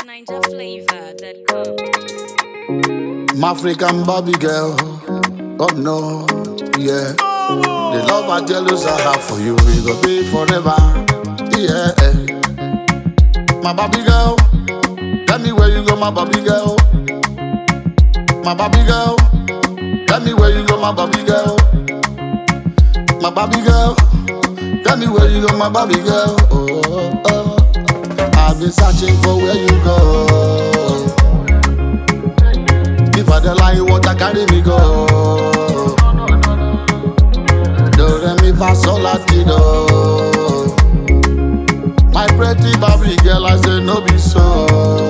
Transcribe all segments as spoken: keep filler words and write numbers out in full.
Ninja flavor dot com. My African Barbie girl, oh no, yeah. The love I jealous I have for you, it go be forever, yeah. My Barbie girl, tell me where you go, my Barbie girl. My Barbie girl, tell me where you go, my Barbie girl. My Barbie girl, tell me where you go, my Barbie girl. Oh, oh, oh. I've been searching for where you go. If I don't like water, carry me go. Do re mi fa sol la ti do. My pretty Barbie girl, I say no be so.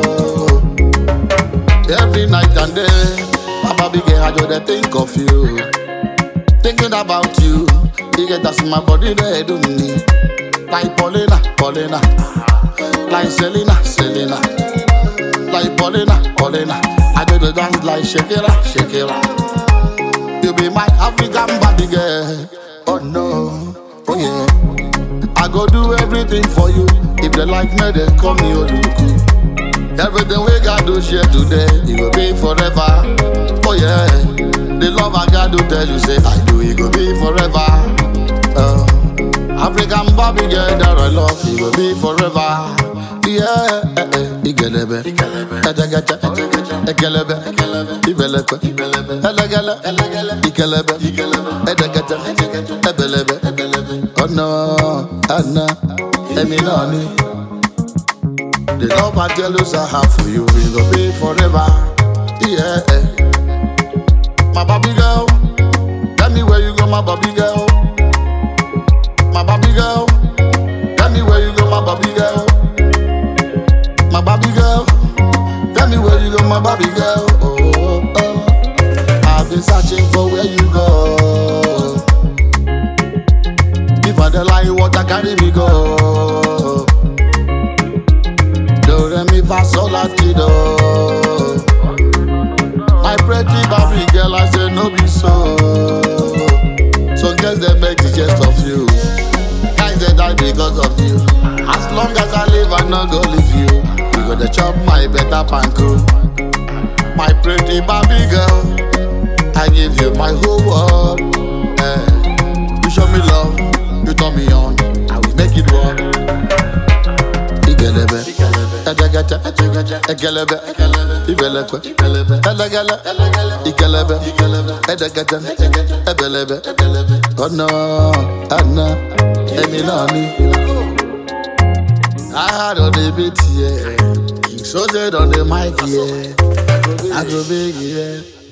Every night and day, my Barbie girl, I just think of you. Thinking about you, you get us in my body, they do me. Like Paulina, Paulina. Like Selena, Selena. Like Paulina, Paulina. I do the dance like Shakira, Shakira. You be my African Barbie girl. Oh no, oh yeah. I go do everything for you. If they like me, they call me Oluku. Everything we got to share today, it will be forever. Oh yeah. The love I got to tell you, say I do, it will be forever. Uh, African Barbie girl that I love, it will be forever. Yeah, eh, eh, igelebe, edegeje, egelebe, ibelekwe, elegele, igelebe, edegeje, ebelebe. Oh no, Anna, Eminoni. The love I jealous I have for you, it will be forever. Yeah, eh. My Barbie girl, tell me where you go, my Barbie girl. My Barbie girl, tell me where you go, my Barbie girl. My Barbie girl, tell me where you go, my Barbie girl. Oh, oh. I've been searching for where you go. If I don't like water, carry me go. Do re mi fa sol la ti do. My pretty Barbie girl, I say no be so. So guess they make the jest of you. Guys they die because of you. As long as I live, I not go leave you. You go to chop my better panko. My pretty Barbie girl, I give you my whole world. Eh. You show me love, you turn me on, I will make it work. Igelebe, edegeje, egelebe, ibelekwe, elegele, igelebe, edegeje, ebelebe. Oh no, Anna, Eminoni. I had on the beat, yeah. King Soldier on the mic, yeah. I go big, yeah.